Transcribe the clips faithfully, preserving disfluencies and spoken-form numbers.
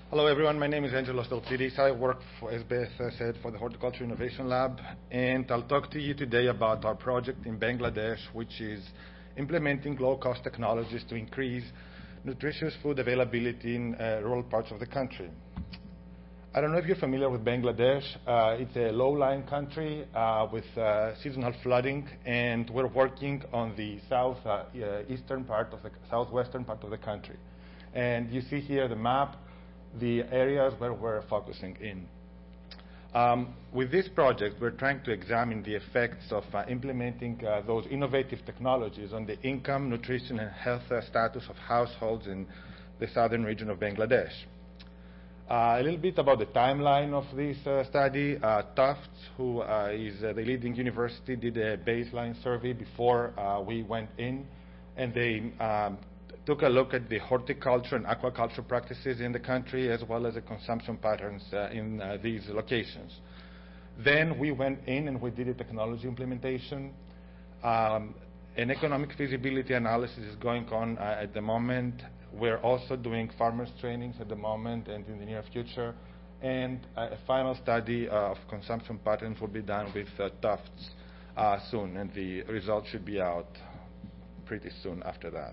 Hello everyone, my name is Angelos Deltsidis. I work, for, as Beth said, for the Horticulture Innovation Lab, and I'll talk to you today about our project in Bangladesh, which is implementing low-cost technologies to increase nutritious food availability in uh, rural parts of the country. I don't know if you're familiar with Bangladesh. Uh, it's a low-lying country uh, with uh, seasonal flooding, and we're working on the south uh, eastern part of the southwestern part of the country. And you see here the map, the areas where we're focusing in. Um, with this project, we're trying to examine the effects of uh, implementing uh, those innovative technologies on the income, nutrition, and health uh, status of households in the southern region of Bangladesh. Uh, a little bit about the timeline of this uh, study. Uh, Tufts, who uh, is uh, the leading university, did a baseline survey before uh, we went in, and they um, took a look at the horticulture and aquaculture practices in the country, as well as the consumption patterns uh, in uh, these locations. Then we went in and we did a technology implementation. Um, an economic feasibility analysis is going on uh, at the moment. We're also doing farmers trainings at the moment and in the near future. And uh, a final study uh, of consumption patterns will be done with uh, Tufts uh, soon, and the results should be out pretty soon after that.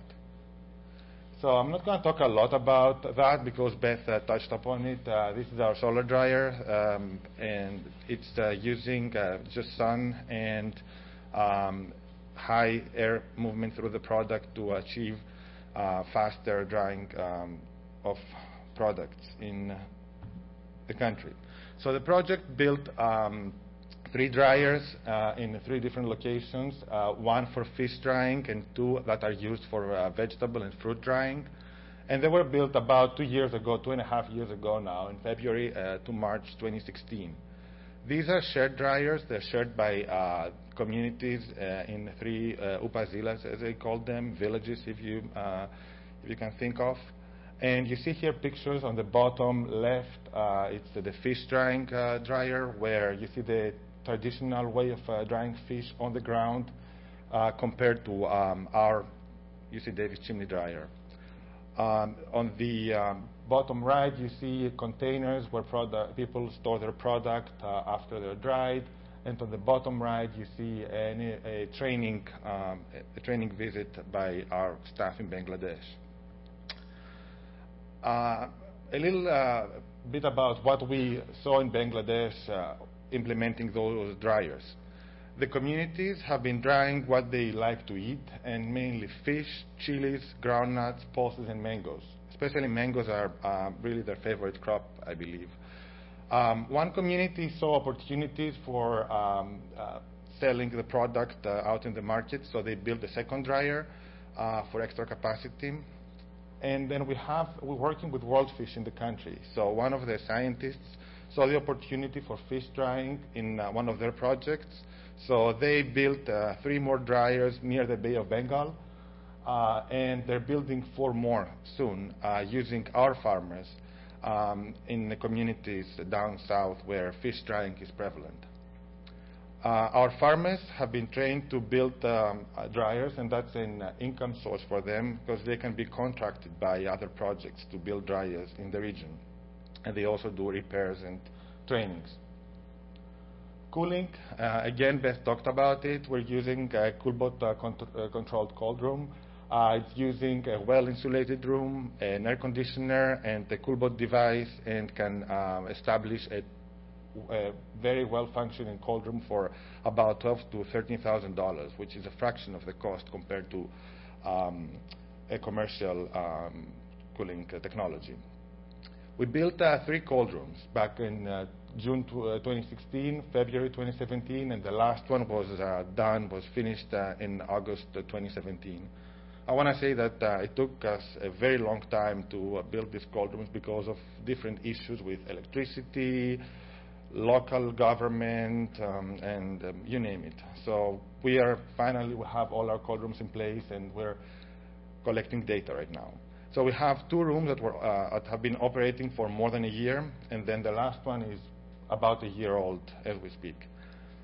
So I'm not going to talk a lot about that because Beth uh, touched upon it. Uh, this is our solar dryer, um, and it's uh, using uh, just sun and um, high air movement through the product to achieve uh, faster drying um, of products in the country. So the project built um, three dryers uh, in three different locations, uh, one for fish drying and two that are used for uh, vegetable and fruit drying. And they were built about two years ago, two and a half years ago now, in February uh, to March twenty sixteen. These are shared dryers. They're shared by uh, communities uh, in three uh, upazilas, as they call them, villages, if you, uh, if you can think of. And you see here pictures on the bottom left. Uh, it's uh, the fish drying uh, dryer, where you see the traditional way of uh, drying fish on the ground uh, compared to um, our U C Davis chimney dryer. Um, on the um, bottom right, you see containers where product, people store their product uh, after they're dried. And on the bottom right, you see any, a training um, a training visit by our staff in Bangladesh. Uh, a little uh, bit about what we saw in Bangladesh uh, implementing those dryers. The communities have been drying what they like to eat, and mainly fish, chilies, groundnuts, pulses, and mangoes. Especially mangoes are uh, really their favorite crop, I believe. Um, one community saw opportunities for um, uh, selling the product uh, out in the market, so they built a second dryer uh, for extra capacity. And then we have, we're working with World Fish in the country. So one of the scientists saw the opportunity for fish drying in uh, one of their projects. So they built uh, three more dryers near the Bay of Bengal, uh, and they're building four more soon uh, using our farmers um, in the communities down south where fish drying is prevalent. Uh, our farmers have been trained to build um, uh, dryers, and that's an uh, income source for them because they can be contracted by other projects to build dryers in the region. And they also do repairs and trainings. Cooling, uh, again, Beth talked about it. We're using a Coolbot uh, cont uh, controlled cold room. Uh, it's using a well-insulated room, an air conditioner, and a Coolbot device, and can um, establish a, a very well-functioning cold room for about twelve to thirteen thousand dollars, which is a fraction of the cost compared to um, a commercial um, cooling uh, technology. We built uh, three cold rooms back in uh, June twenty sixteen, February twenty seventeen, and the last one was uh, done, was finished uh, in August twenty seventeen. I want to say that uh, it took us a very long time to uh, build these cold rooms because of different issues with electricity, local government, um, and um, you name it. So we are finally, we have all our cold rooms in place, and we're collecting data right now. So we have two rooms that, were, uh, that have been operating for more than a year, and then the last one is about a year old as we speak.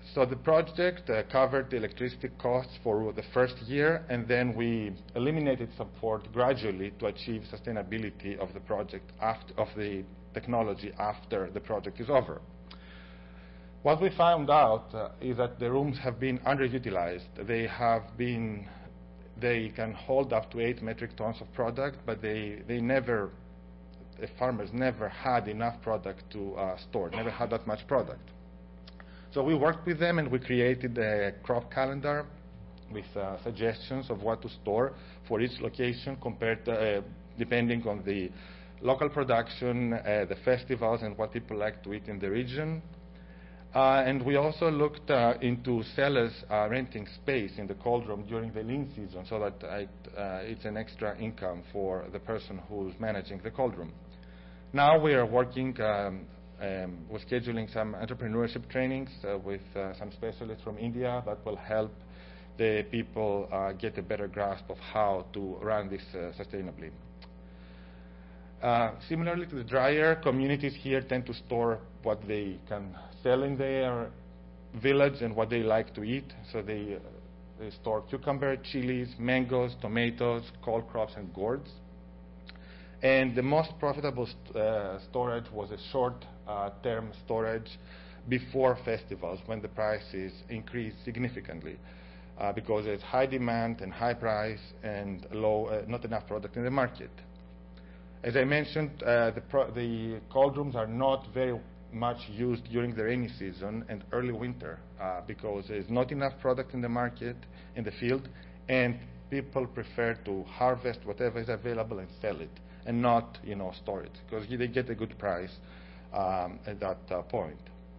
So the project uh, covered the electricity costs for the first year, and then we eliminated support gradually to achieve sustainability of the project, after, of the technology after the project is over. What we found out uh, is that the rooms have been underutilized. They have been, they can hold up to eight metric tons of product, but they, they never, the farmers never had enough product to uh, store, never had that much product. So we worked with them and we created a crop calendar with uh, suggestions of what to store for each location compared to, uh, depending on the local production, uh, the festivals, and what people like to eat in the region. Uh, and we also looked uh, into sellers uh, renting space in the cold room during the lean season so that it, uh, it's an extra income for the person who's managing the cold room. Now we are working um, Um, we're scheduling some entrepreneurship trainings uh, with uh, some specialists from India that will help the people uh, get a better grasp of how to run this uh, sustainably. Uh, similarly to the dryer, communities here tend to store what they can sell in their village and what they like to eat. So they, uh, they store cucumber, chilies, mangoes, tomatoes, cole crops, and gourds. And the most profitable st uh, storage was a short-term uh, storage before festivals, when the prices increased significantly, uh, because there's high demand and high price and low, uh, not enough product in the market. As I mentioned, uh, the, pro the cold rooms are not very much used during the rainy season and early winter, uh, because there's not enough product in the market, in the field, and people prefer to harvest whatever is available and sell it, and not, you know, store it, because they get a good price um, at that uh, point.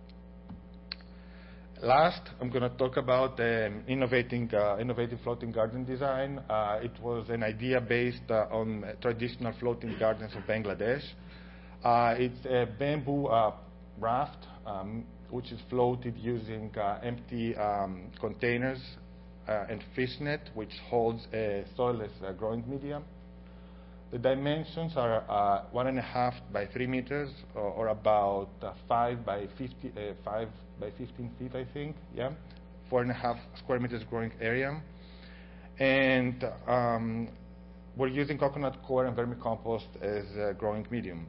Last, I'm going to talk about um, innovating, uh, innovative floating garden design. Uh, it was an idea based uh, on traditional floating gardens of Bangladesh. Uh, it's a bamboo uh, raft, um, which is floated using uh, empty um, containers uh, and fish net, which holds a soilless uh, growing medium. The dimensions are uh, one and a half by three meters, or, or about uh, five by fifty, uh, five by fifteen feet, I think. Yeah, four and a half square meters growing area, and um, we're using coconut coir and vermicompost as a growing medium.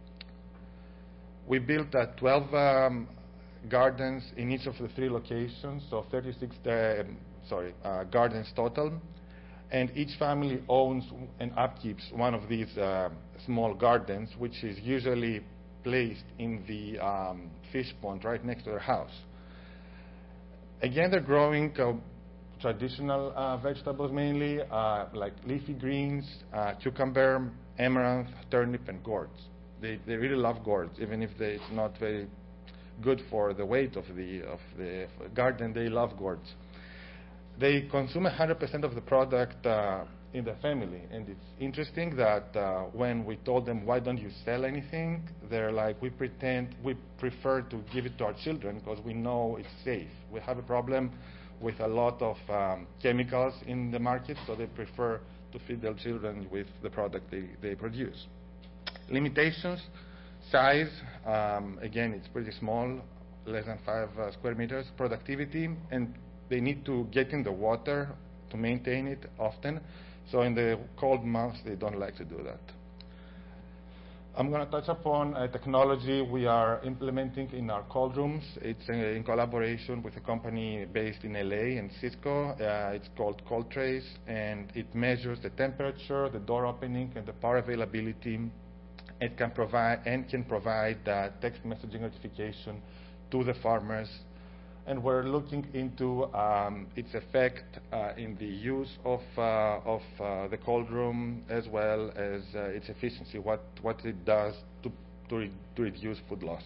We built uh, twelve um, gardens in each of the three locations, so thirty-six, uh, sorry, uh, gardens total. And each family owns and upkeeps one of these uh, small gardens, which is usually placed in the um, fish pond right next to their house. Again, they're growing uh, traditional uh, vegetables mainly, uh, like leafy greens, uh, cucumber, amaranth, turnip, and gourds. They, they really love gourds, even if they, it's not very good for the weight of the, of the garden. They love gourds. They consume one hundred percent of the product uh, in the family. And it's interesting that uh, when we told them, why don't you sell anything? They're like, we pretend, we prefer to give it to our children because we know it's safe. We have a problem with a lot of um, chemicals in the market, so they prefer to feed their children with the product they, they produce. Limitations, size, um, again, it's pretty small, less than five uh, square meters. Productivity, and they need to get in the water to maintain it often. So in the cold months, they don't like to do that. I'm going to touch upon a technology we are implementing in our cold rooms. It's uh, in collaboration with a company based in L A and Cisco. Uh, it's called Cold Trace, and it measures the temperature, the door opening, and the power availability. It can provide and can provide uh, text messaging notification to the farmers. And we're looking into um, its effect uh, in the use of, uh, of uh, the cold room, as well as uh, its efficiency, what, what it does to, to, re to reduce food losses.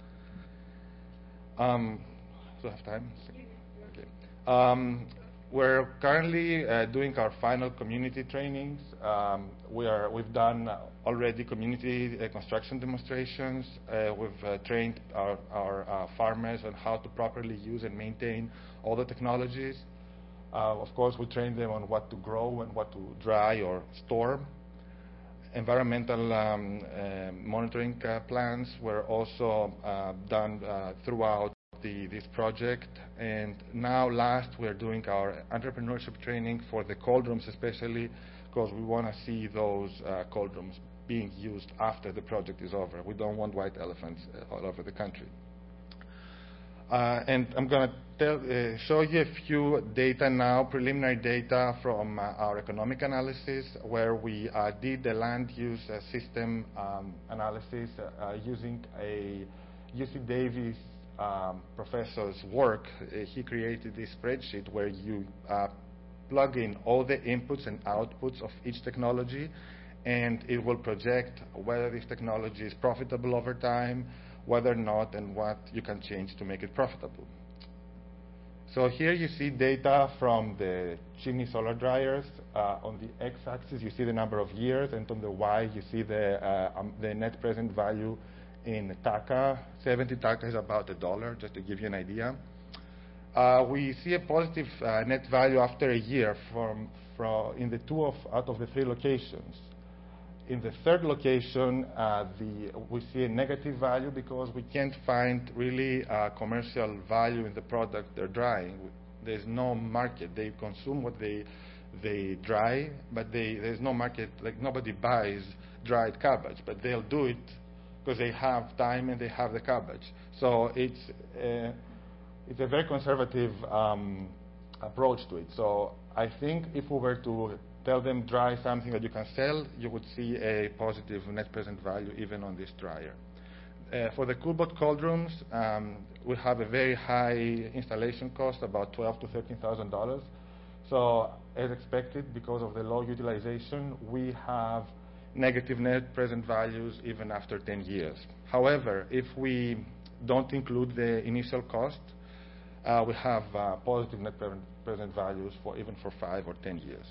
Um, do I have time? Okay. Um, we're currently uh, doing our final community trainings. Um, we are, we've done already community uh, construction demonstrations. Uh, we've uh, trained our, our uh, farmers on how to properly use and maintain all the technologies. Uh, of course, we train them on what to grow and what to dry or store. Environmental um, uh, monitoring uh, plans were also uh, done uh, throughout the, this project. And now last, we're doing our entrepreneurship training for the cold rooms especially, because we want to see those uh, cold rooms being used after the project is over. We don't want white elephants uh, all over the country. Uh, and I'm going to uh, show you a few data now, preliminary data from uh, our economic analysis, where we uh, did the land use uh, system um, analysis uh, using a U C Davis um, professor's work. Uh, he created this spreadsheet where you uh, plug in all the inputs and outputs of each technology, and it will project whether this technology is profitable over time, whether or not, and what you can change to make it profitable. So here you see data from the chimney solar dryers. Uh, on the x-axis, you see the number of years, and on the y, you see the, uh, um, the net present value in taka. seventy taka is about a dollar, just to give you an idea. Uh, we see a positive uh, net value after a year from, from in the two of, out of the three locations. In the third location, uh, the, we see a negative value because we can't find really uh, commercial value in the product they're drying. There's no market. They consume what they they dry, but they, there's no market. Like nobody buys dried cabbage, but they'll do it because they have time and they have the cabbage. So it's uh, it's a very conservative um, approach to it. So I think if we were to tell them dry something that you can sell, you would see a positive net present value even on this dryer. Uh, for the CoolBot cold rooms, um, we have a very high installation cost, about twelve to thirteen thousand dollars. So, as expected, because of the low utilization, we have negative net present values even after ten years. However, if we don't include the initial cost, uh, we have uh, positive net present values for even for five or ten years.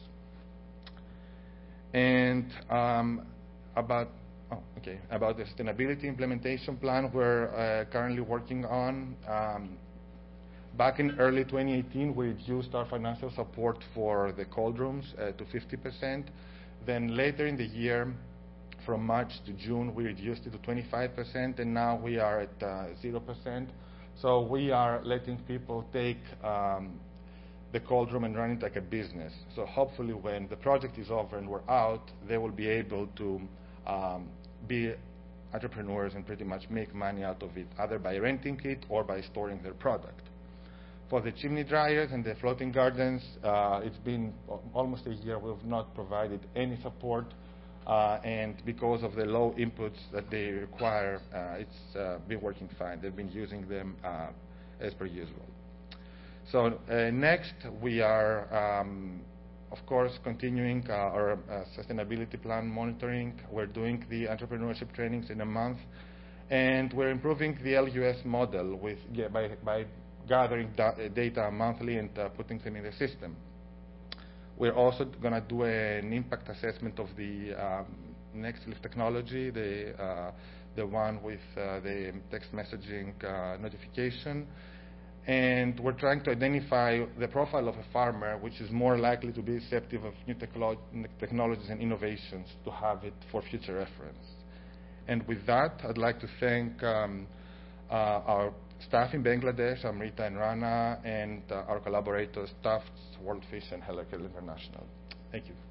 And um, about oh, okay about the sustainability implementation plan we're uh, currently working on. Um, back in early twenty eighteen, we reduced our financial support for the cold rooms uh, to fifty percent. Then later in the year, from March to June, we reduced it to twenty-five percent, and now we are at uh, zero percent. So we are letting people take um, the cold room and run it like a business. So hopefully when the project is over and we're out, they will be able to um, be entrepreneurs and pretty much make money out of it, either by renting it or by storing their product. For the chimney dryers and the floating gardens, uh, it's been almost a year we've not provided any support, uh, and because of the low inputs that they require, uh, it's uh, been working fine. They've been using them uh, as per usual. So uh, next, we are, um, of course, continuing uh, our uh, sustainability plan monitoring. We're doing the entrepreneurship trainings in a month, and we're improving the L U S model with, yeah, by, by gathering da data monthly and uh, putting them in the system. We're also going to do an impact assessment of the um, Nextleaf technology, the, uh, the one with uh, the text messaging uh, notification. And we're trying to identify the profile of a farmer which is more likely to be receptive of new technologies and innovations to have it for future reference. And with that, I'd like to thank um, uh, our staff in Bangladesh, Amrita and Rana, and uh, our collaborators, Tufts, World Fish, and Hellerkel International. Thank you.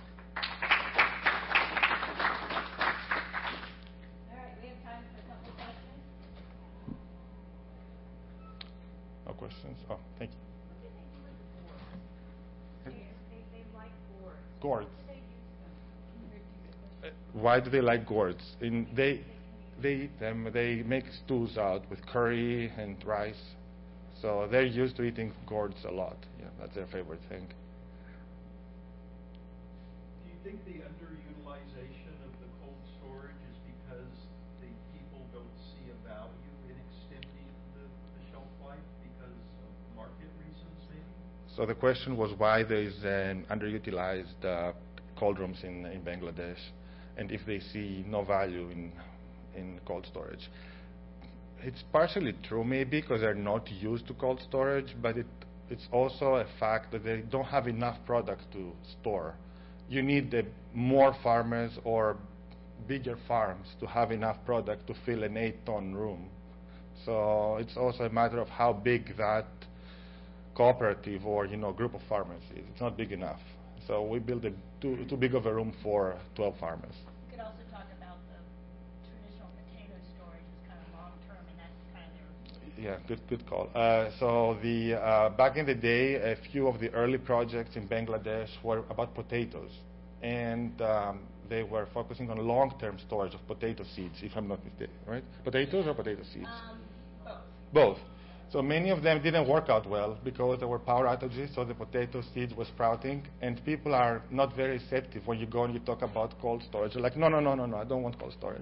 Questions? Oh, thank you. What do they do with the gourds? They, they, they like gourds. Gourds. Uh, why do they like gourds? In, they, they eat them. They make stews out with curry and rice. So they're used to eating gourds a lot. Yeah, that's their favorite thing. Do you think the underutilization of the cold storage is because the people don't see a value in extending the, the shelf life? Market reasons, maybe? So the question was why there is an underutilized uh, cold rooms in, in Bangladesh, and if they see no value in, in cold storage. It's partially true, maybe, because they're not used to cold storage, but it, it's also a fact that they don't have enough product to store. You need the more farmers or bigger farms to have enough product to fill an eight-ton room. So it's also a matter of how big that cooperative or you know group of farmers is. It's not big enough. So we build a too, too big of a room for twelve farmers. You could also talk about the traditional potato storage is kind of long-term, and that's kind of their... Yeah, good, good call. Uh, so the uh, back in the day, a few of the early projects in Bangladesh were about potatoes, and um, they were focusing on long-term storage of potato seeds, if I'm not mistaken, right? Potatoes or potato seeds? Um, both. Both. So many of them didn't work out well because there were power outages, so the potato seeds were sprouting, and people are not very receptive when you go and you talk about cold storage. They're like, no, no, no, no, no, I don't want cold storage.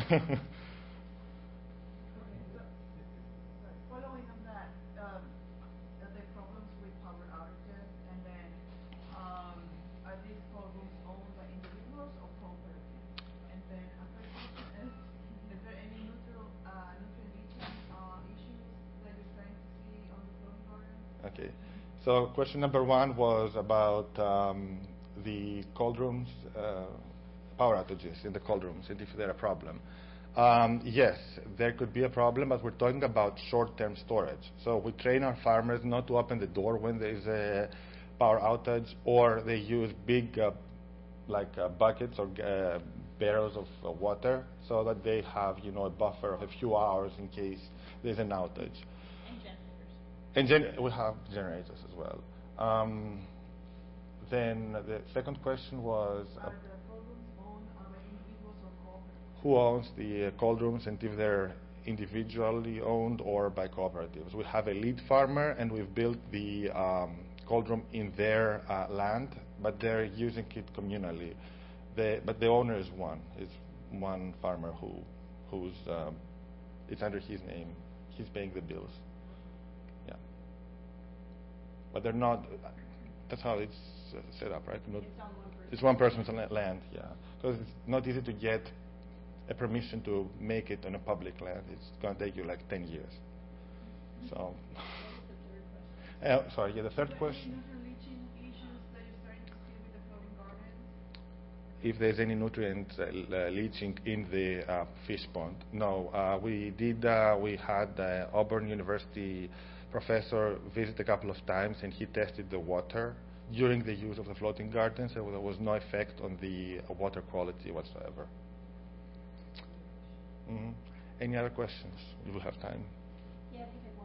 Following on that, um, are there problems with power outages, and then um, are these cold rooms owned by individuals or cooperatives? And then a third question is, is there any neutral, uh, nutrient leaching uh, issues that you're starting to see on the floating gardens? Okay. So question number one was about um, the cold rooms, uh, power outages in the cold rooms, and if they're a problem. Um, yes, there could be a problem, but we're talking about short-term storage. So we train our farmers not to open the door when there is a power outage, or they use big, uh, like uh, buckets or uh, barrels of uh, water, so that they have, you know, a buffer of a few hours in case there's an outage. And generators. And gen- we have generators as well. Um, then the second question was. Uh, Are the cold rooms owned uh, by individuals or cooperatives? Who owns the uh, cold rooms, and if they're individually owned or by cooperatives. We have a lead farmer, and we've built the um, cold room in their uh, land, but they're using it communally. The, but the owner is one. It's one farmer who, who's um, it's under his name. He's paying the bills. Yeah. But they're not. That's how it's uh, set up, right? Not, It's on one person. it's one person's la- land. Yeah, because it's not easy to get a permission to make it on a public land. It's going to take you like ten years. So, uh, sorry, yeah, the third Are there question. any nutrient leaching issues that you're starting to see with the floating gardens? If there's any nutrient uh, l- uh, leaching in the uh, fish pond. No, uh, we did, uh, we had uh, Auburn University professor visit a couple of times, and he tested the water during the use of the floating gardens, so there was no effect on the uh, water quality whatsoever. Mm-hmm. Any other questions? You will have time. Yeah, I think I have one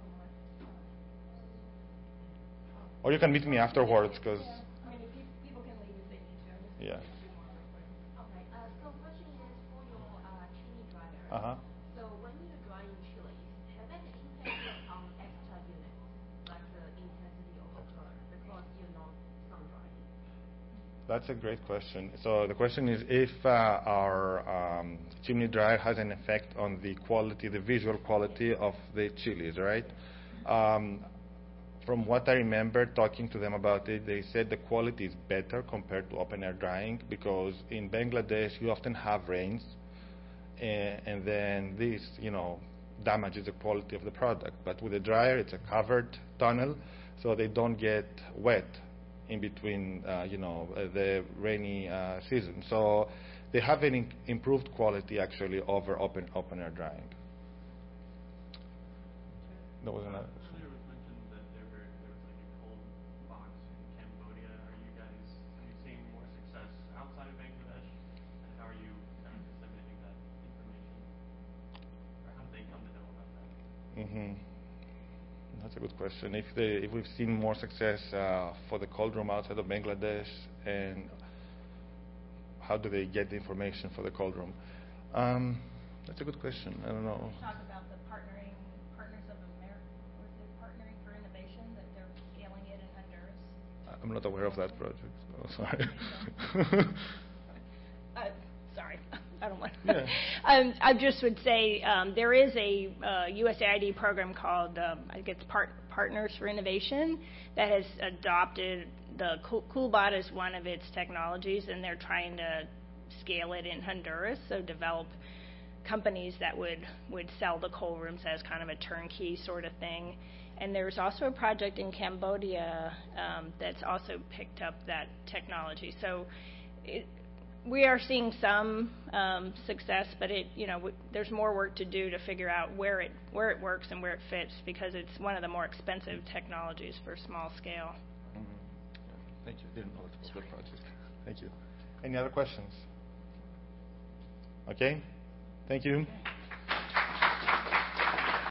more. Or you can meet me afterwards, because, Yeah, I mean, if you, people can leave if they need to. I'm just yeah. gonna do one real quick. Okay, uh, so question is for your uh, chili dryer. Uh-huh. So when you dry in chilies, have that impacted on extra units, like the intensity of the color, because you know sun drying? That's a great question. So the question is if uh, our um, chimney dryer has an effect on the quality, the visual quality of the chilies, right? Um, from what I remember talking to them about it, they said the quality is better compared to open air drying, because in Bangladesh you often have rains, and, and then this, you know, damages the quality of the product. But with the dryer, it's a covered tunnel, so they don't get wet in between, uh, you know, uh, the rainy uh, season. So they have an in- improved quality actually over open open air drying. There was another. Earlier it was mentioned that there, were, there was like a cold box in Cambodia. Are you guys, have you seen more success outside of Bangladesh? And how are you kind of disseminating that information? Or how do they come to know about that? Mm-hmm. That's a good question. If they, if we've seen more success uh, for the cold room outside of Bangladesh, and how do they get the information for the cold room? Um, that's a good question. I don't know. We talk about the partnering, Partners of America, was it Partnering for Innovation, that they're scaling it in Honduras? I'm not aware of that project. So sorry. Uh, sorry, I don't want. Yeah. um, I just would say um, there is a uh, U S A I D program called um, I think it's Part- Partners for Innovation that has adopted the Cool- Coolbot as one of its technologies, and they're trying to scale it in Honduras. So develop companies that would would sell the cold rooms as kind of a turnkey sort of thing. And there's also a project in Cambodia um, that's also picked up that technology. So it, we are seeing some um, success, but it, you know, w- there's more work to do to figure out where it where it works and where it fits, because it's one of the more expensive technologies for small scale. Mm-hmm. Yeah. Thank you. Didn't know it was a good project. Thank you. Any other questions? Okay. Thank you.